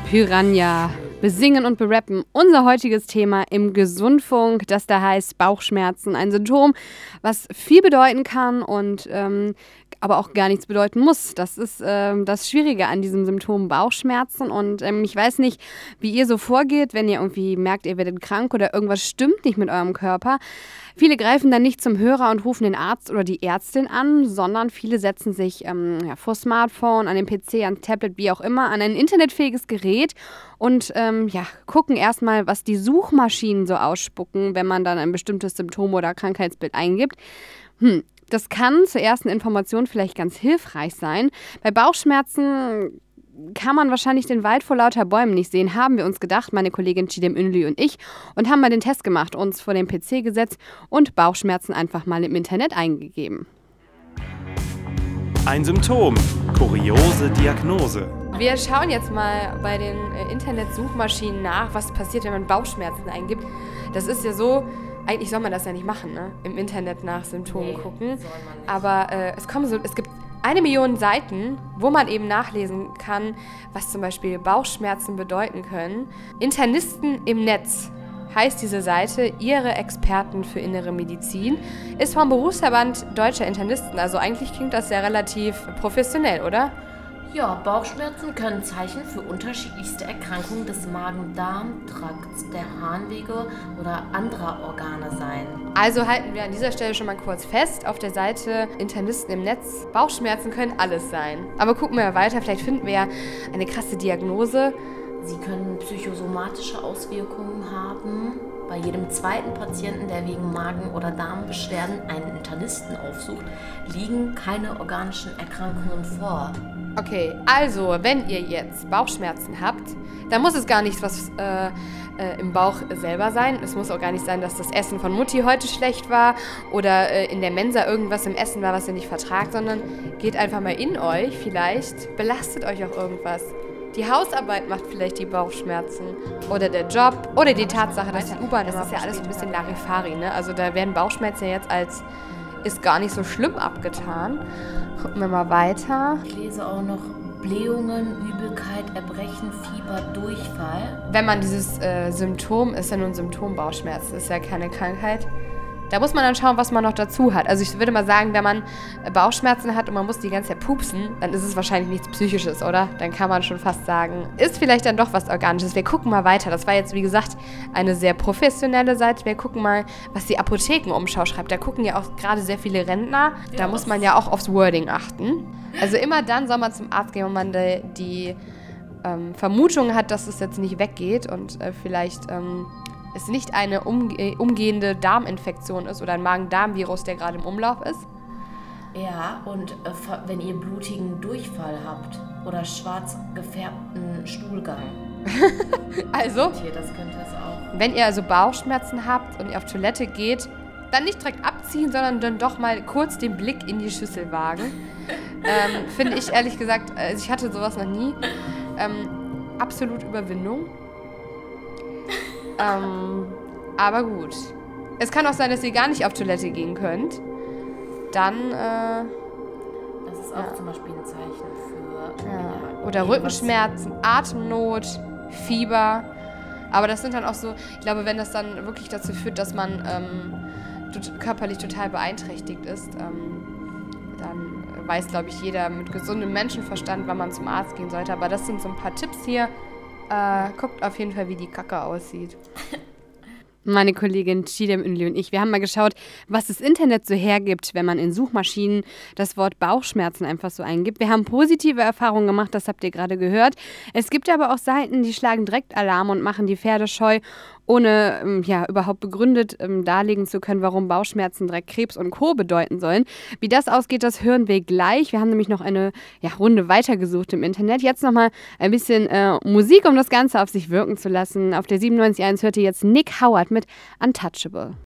Piranha. Besingen und berappen. Unser heutiges Thema im Gesundfunk, das da heißt Bauchschmerzen. Ein Symptom, was viel bedeuten kann und aber auch gar nichts bedeuten muss. Das ist das Schwierige an diesem Symptom Bauchschmerzen. Und ich weiß nicht, wie ihr so vorgeht, wenn ihr irgendwie merkt, ihr werdet krank oder irgendwas stimmt nicht mit eurem Körper. Viele greifen dann nicht zum Hörer und rufen den Arzt oder die Ärztin an, sondern viele setzen sich vor Smartphone, an den PC, an Tablet, wie auch immer, an ein internetfähiges Gerät und gucken erstmal, was die Suchmaschinen so ausspucken, wenn man dann ein bestimmtes Symptom oder Krankheitsbild eingibt. Das kann zur ersten Information vielleicht ganz hilfreich sein. Bei Bauchschmerzen kann man wahrscheinlich den Wald vor lauter Bäumen nicht sehen, haben wir uns gedacht, meine Kollegin Chidem Ünlü und ich, und haben mal den Test gemacht, uns vor den PC gesetzt und Bauchschmerzen einfach mal im Internet eingegeben. Ein Symptom, kuriose Diagnose. Wir schauen jetzt mal bei den Internetsuchmaschinen nach, was passiert, wenn man Bauchschmerzen eingibt. Das ist ja so, eigentlich soll man das ja nicht machen, ne? Im Internet nach Symptomen gucken. Aber es gibt 1 Million Seiten, wo man eben nachlesen kann, was zum Beispiel Bauchschmerzen bedeuten können. Internisten im Netz heißt diese Seite, ihre Experten für innere Medizin, ist vom Berufsverband Deutscher Internisten. Also eigentlich klingt das ja relativ professionell, oder? Ja, Bauchschmerzen können Zeichen für unterschiedlichste Erkrankungen des Magen-Darm-Trakts, der Harnwege oder anderer Organe sein. Also halten wir an dieser Stelle schon mal kurz fest, auf der Seite Internisten im Netz, Bauchschmerzen können alles sein. Aber gucken wir mal weiter, vielleicht finden wir ja eine krasse Diagnose. Sie können psychosomatische Auswirkungen haben. Bei jedem zweiten Patienten, der wegen Magen- oder Darmbeschwerden einen Internisten aufsucht, liegen keine organischen Erkrankungen vor. Okay, also wenn ihr jetzt Bauchschmerzen habt, dann muss es gar nichts was im Bauch selber sein. Es muss auch gar nicht sein, dass das Essen von Mutti heute schlecht war oder in der Mensa irgendwas im Essen war, was ihr nicht vertragt, sondern geht einfach mal in euch. Vielleicht belastet euch auch irgendwas. Die Hausarbeit macht vielleicht die Bauchschmerzen oder der Job oder die Tatsache, dass die U-Bahn, das ist ja alles ein bisschen Larifari, ne? Also da werden Bauchschmerzen ja jetzt als ist gar nicht so schlimm abgetan. Gucken wir mal weiter. Ich lese auch noch Blähungen, Übelkeit, Erbrechen, Fieber, Durchfall. Wenn man dieses Symptom, ist ja nur ein Symptom Bauchschmerzen, ist ja keine Krankheit. Da muss man dann schauen, was man noch dazu hat. Also ich würde mal sagen, wenn man Bauchschmerzen hat und man muss die ganze Zeit pupsen, dann ist es wahrscheinlich nichts Psychisches, oder? Dann kann man schon fast sagen, ist vielleicht dann doch was Organisches. Wir gucken mal weiter. Das war jetzt, wie gesagt, eine sehr professionelle Seite. Wir gucken mal, was die Apothekenumschau schreibt. Da gucken ja auch gerade sehr viele Rentner. Da muss man ja auch aufs Wording achten. Also immer dann soll man zum Arzt gehen, wenn man die Vermutung hat, dass es jetzt nicht weggeht und vielleicht es nicht eine umgehende Darminfektion ist oder ein Magen-Darm-Virus, der gerade im Umlauf ist. Ja, und wenn ihr blutigen Durchfall habt oder schwarz gefärbten Stuhlgang. Also, Das könnte es auch. wenn ihr also Bauchschmerzen habt und ihr auf Toilette geht, dann nicht direkt abziehen, sondern dann doch mal kurz den Blick in die Schüssel wagen. Finde ich ehrlich gesagt, also ich hatte sowas noch nie. Absolut Überwindung. Aber gut. Es kann auch sein, dass ihr gar nicht auf Toilette gehen könnt. Dann, Das ist auch zum Beispiel ein Zeichen für... oder Rückenschmerzen, Atemnot, Fieber. Aber das sind dann auch so, ich glaube, wenn das dann wirklich dazu führt, dass man körperlich total beeinträchtigt ist, dann weiß, glaube ich, jeder mit gesundem Menschenverstand, wann man zum Arzt gehen sollte. Aber das sind so ein paar Tipps hier. Guckt auf jeden Fall, wie die Kacke aussieht. Meine Kollegin Chidem Ünlü und ich, wir haben mal geschaut, was das Internet so hergibt, wenn man in Suchmaschinen das Wort Bauchschmerzen einfach so eingibt. Wir haben positive Erfahrungen gemacht, das habt ihr gerade gehört. Es gibt aber auch Seiten, die schlagen direkt Alarm und machen die Pferde scheu, ohne überhaupt begründet darlegen zu können, warum Bauchschmerzen direkt Krebs und Co. bedeuten sollen. Wie das ausgeht, das hören wir gleich. Wir haben nämlich noch eine Runde weitergesucht im Internet. Jetzt nochmal ein bisschen Musik, um das Ganze auf sich wirken zu lassen. Auf der 97.1 hört ihr jetzt Nick Howard mit Untouchable.